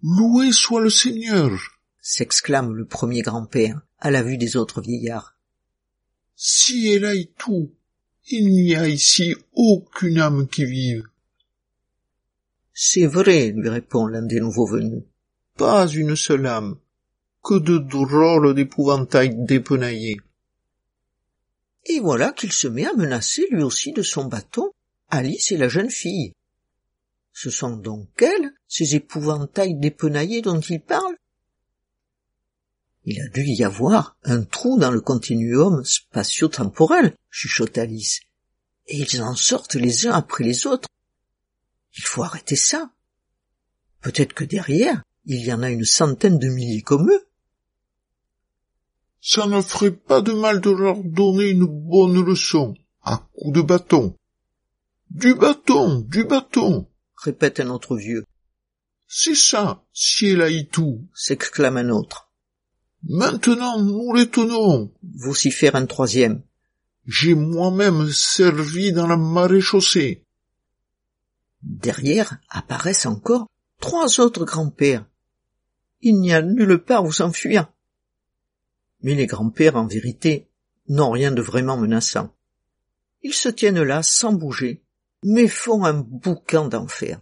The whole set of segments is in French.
Loué soit le Seigneur, s'exclame le premier grand-père à la vue des autres vieillards. Si elle aille tout, il n'y a ici aucune âme qui vive. C'est vrai, lui répond l'un des nouveaux venus. Pas une seule âme. Que de drôles d'épouvantails dépenaillés. Et voilà qu'il se met à menacer lui aussi de son bâton Alice et la jeune fille. Ce sont donc elles, ces épouvantails dépenaillés dont il parle? Il a dû y avoir un trou dans le continuum spatio-temporel, chuchote Alice, et ils en sortent les uns après les autres. Il faut arrêter ça. Peut-être que derrière, il y en a une centaine de milliers comme eux. Ça ne ferait pas de mal de leur donner une bonne leçon, à coups de bâton. Du bâton, du bâton, répète un autre vieux. C'est ça, si elle aille tout, s'exclame un autre. Maintenant, nous les tenons, vocifère un troisième. J'ai moi-même servi dans la maréchaussée. Derrière apparaissent encore 3 autres grands-pères. Il n'y a nulle part où s'enfuir. Mais les grands-pères, en vérité, n'ont rien de vraiment menaçant. Ils se tiennent là sans bouger, mais font un boucan d'enfer.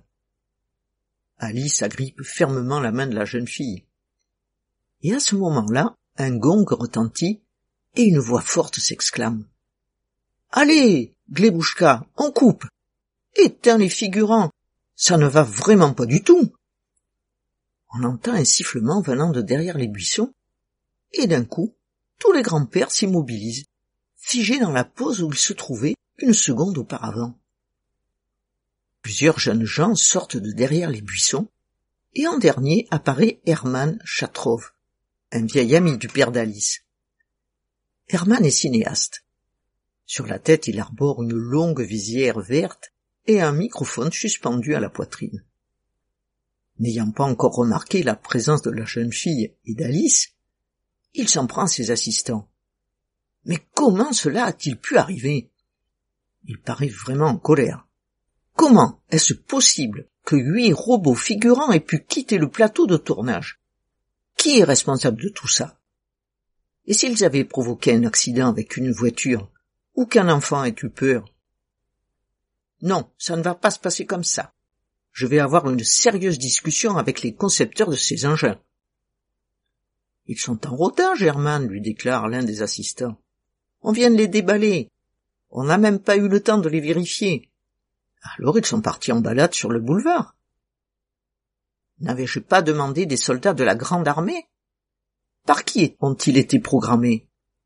Alice agrippe fermement la main de la jeune fille. Et à ce moment-là, un gong retentit et une voix forte s'exclame. « Allez, Glebouchka, on coupe! Éteins les figurants! Ça ne va vraiment pas du tout !» On entend un sifflement venant de derrière les buissons, et d'un coup, tous les grands-pères s'immobilisent, figés dans la pose où ils se trouvaient une seconde auparavant. Plusieurs jeunes gens sortent de derrière les buissons, et en dernier apparaît Hermann Chatrov, un vieil ami du père d'Alice. Hermann est cinéaste. Sur la tête, il arbore une longue visière verte et un microphone suspendu à la poitrine. N'ayant pas encore remarqué la présence de la jeune fille et d'Alice, il s'en prend à ses assistants. Mais comment cela a-t-il pu arriver? Il paraît vraiment en colère. Comment est-ce possible que 8 robots figurants aient pu quitter le plateau de tournage? Qui est responsable de tout ça? Et s'ils avaient provoqué un accident avec une voiture, ou qu'un enfant ait eu peur? Non, ça ne va pas se passer comme ça. Je vais avoir une sérieuse discussion avec les concepteurs de ces engins. Ils sont en rodage, Hermann, lui déclare l'un des assistants. On vient de les déballer. On n'a même pas eu le temps de les vérifier. Alors ils sont partis en balade sur le boulevard. N'avais-je pas demandé des soldats de la grande armée? Par qui ont-ils été programmés?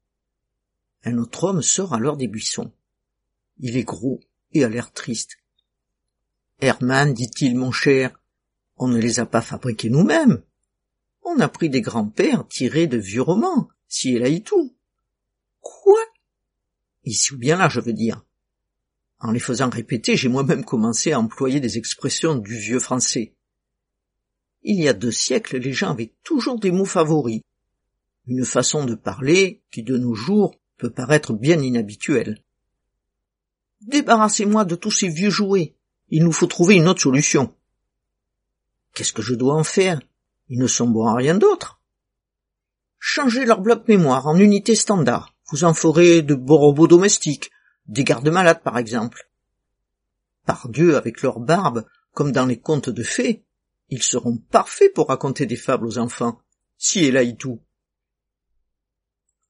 Un autre homme sort alors des buissons. Il est gros et a l'air triste. Hermann, dit-il, mon cher, on ne les a pas fabriqués nous-mêmes. On a pris des grands-pères tirés de vieux romans, si elle a eu tout. Quoi? Ici ou bien là, je veux dire. En les faisant répéter, j'ai moi-même commencé à employer des expressions du vieux français. Il y a 2 siècles, les gens avaient toujours des mots favoris. Une façon de parler qui, de nos jours, peut paraître bien inhabituelle. Débarrassez-moi de tous ces vieux jouets. Il nous faut trouver une autre solution. Qu'est-ce que je dois en faire? Ils ne sont bons à rien d'autre. Changez leur bloc mémoire en unité standard. Vous en ferez de beaux robots domestiques, des gardes-malades par exemple. Pardieu, avec leur barbe, comme dans les contes de fées, ils seront parfaits pour raconter des fables aux enfants, si elle a y tout.